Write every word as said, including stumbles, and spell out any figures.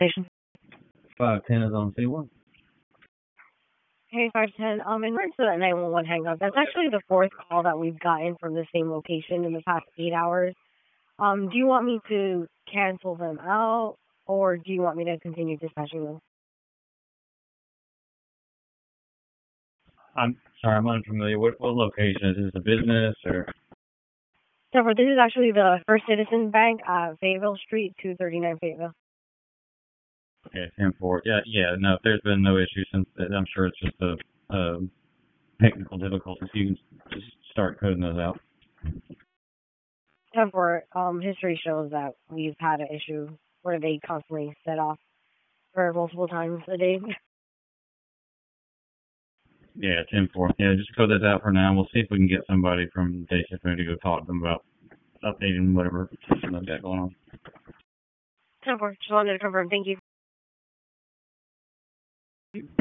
Station. five ten is on C one. Hey, five ten. Um, in regards to that nine one one hang up, that's actually the fourth call that we've gotten from the same location in the past eight hours. Um, do you want me to cancel them out, or do you want me to continue dispatching them? I'm sorry, I'm unfamiliar. What, what location is this? A business or? So, this is actually the First Citizen Bank at Fayetteville Street, two thirty-nine Fayetteville. Okay, ten four. Yeah, yeah. No, there's been no issue since. I'm sure it's just a, a technical difficulty. So you can just start coding those out. ten four, um, history shows that we've had an issue where they constantly set off for multiple times a day. Yeah, ten four. Yeah, just code those out for now. We'll see if we can get somebody from Day Shift to go talk to them about updating whatever system they've got going on. ten four, just wanted to confirm. Thank you.